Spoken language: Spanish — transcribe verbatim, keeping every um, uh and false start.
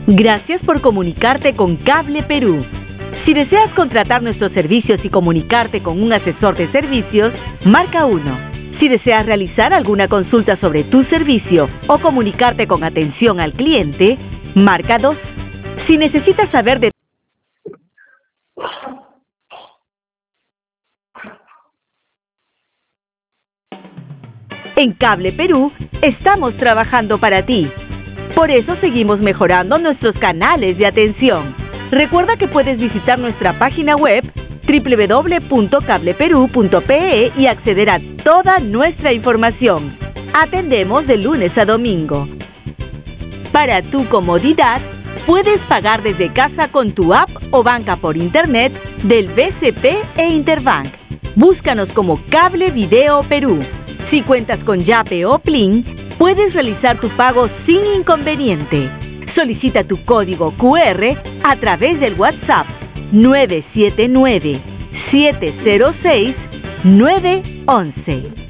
Gracias por comunicarte con Cable Perú. Si deseas contratar nuestros servicios y comunicarte con un asesor de servicios, marca uno. Si deseas realizar alguna consulta sobre tu servicio o comunicarte con atención al cliente, marca dos. Si necesitas saber de En Cable Perú estamos trabajando para ti. Por eso seguimos mejorando nuestros canales de atención. Recuerda que puedes visitar nuestra página web doble u doble u doble u punto cable perú punto pe e y acceder a toda nuestra información. Atendemos de lunes a domingo. Para tu comodidad, puedes pagar desde casa con tu app o banca por internet del B C P e Interbank. Búscanos como Cable Video Perú. Si cuentas con Yape o Plin, puedes realizar tu pago sin inconveniente. Solicita tu código cu erre a través del WhatsApp nueve siete nueve, siete cero seis, nueve uno uno.